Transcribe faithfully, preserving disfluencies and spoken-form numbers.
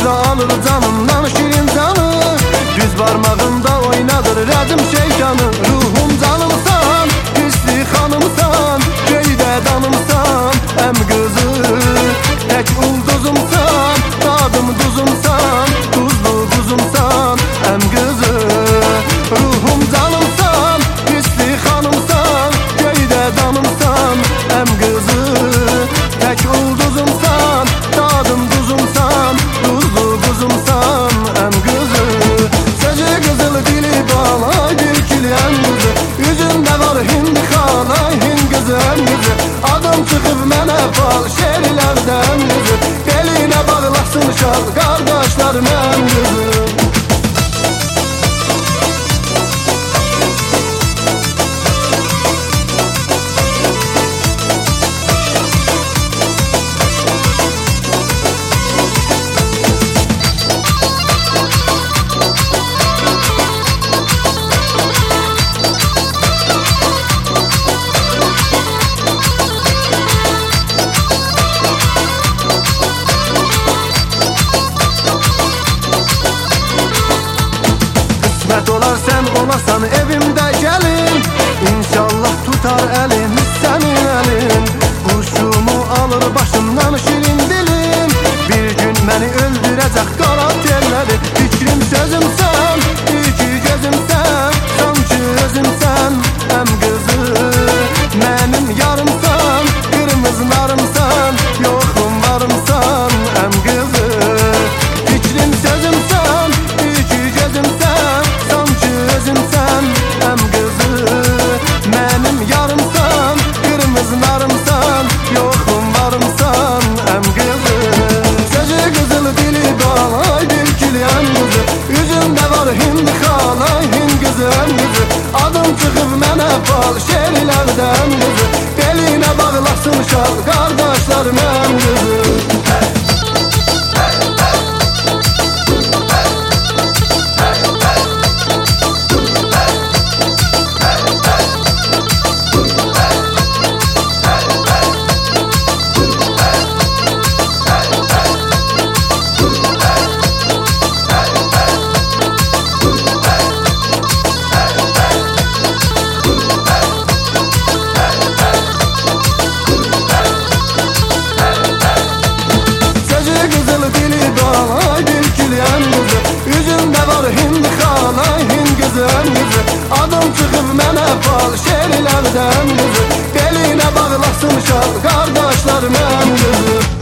Başa alır canımdan şirin canı, düz barmağında oynadır rədim şeytanı. Ruhum canımsan, pisli xanımsan, göydə danımsan, əm qızı. Tək ulduzumsan, dadım duzumsan, tuzlu buzumsan, əm qızı. Ruhum canımsan, pisli xanımsan, göydə danımsan, əm qızı. Tək ulduzumsan, dadım duzumsan, tuzlu buzumsan, əm qızı. Səcə qızıl dili bala, gül kilən qızı, yüzündə var hindi xala, hin qızı, əm qızı. Adım çıxıb mənə fal, şeirlərdən qızı, belinə bağlasın şal, qardaşlarım əm qızı. Qismət olar sən olasan evimdə gəlin, İnşallah tutar əlin sənin əlin. Quşumu alır başımdan şirin dilim, bir gün məni öldürəcək qara telləri. Fikrim sözümsən, iki gözümsən, sanki özümsən, əm qızı. Mənim yarımsan, qırmızı narımsan, yoxum varımsan, əm qızı. Fikrim sözümsən, iki gözümsən, sanki özümsən, əm qızı. Mənim yarımsan, qırmızı narımsan, yoxum varımsan, əm qızı. Səcə qızıl dili balay, bir kilyan qızı, yüzündə var hindi xalay, hin qızı, əm qızı. Adım çıxıb mənə fal, şeirlərdən qızı, belinə bağlasın şal, qardaşlarım əm qızı. Hindi xalay, hin qızı, əm qızı. Adım çıxıb mənə fal, şeirlərdən qızı, belinə bağlasın şal, qardaşlarım əm qızı.